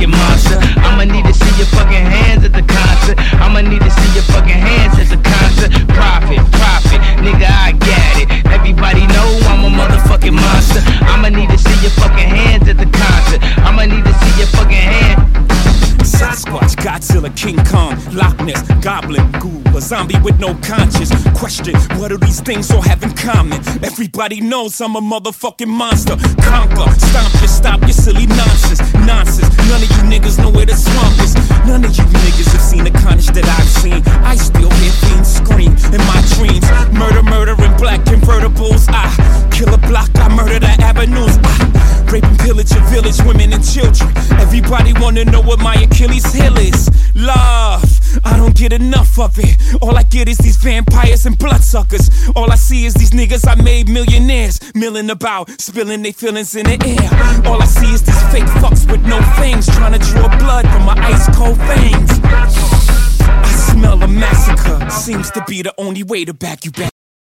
motherfucking monster. I'ma need to see your fucking hands at the concert. I'ma need to see your fucking hands at the concert. Profit, nigga, I got it. Everybody know I'm a motherfucking monster. I'ma need to see your fucking hands at the concert. I'ma need to see your fucking hands. Sasquatch, Godzilla, King Kong, Loch Ness, Goblin, Ghoul, a zombie with no conscience. Question, what do these things all have in common? Everybody knows I'm a motherfucking monster. Conquer, stop your silly nonsense. None of you niggas know where the swamp is. None of you niggas have seen the carnage that I've seen. I still hear fiends scream in my dreams. Murder in black convertibles. I kill a block, I murder the avenues. I rape and pillage a village, women and children. Everybody wanna know what my Achilles heel is. Love, I don't get enough of it. All I get is these vampires and bloodsuckers. All I see is these niggas I made millionaires, milling about, spilling their feelings in the air. All I see is these fake fucks with no fangs, trying to draw blood from my ice cold veins. I smell a massacre, seems to be the only way to back you back.